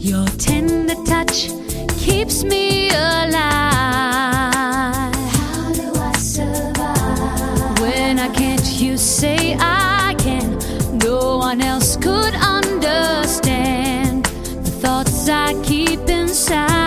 Your tender touch keeps me alive. How do I survive? When I can't, you say I can. No one else could understand the thoughts I keep inside.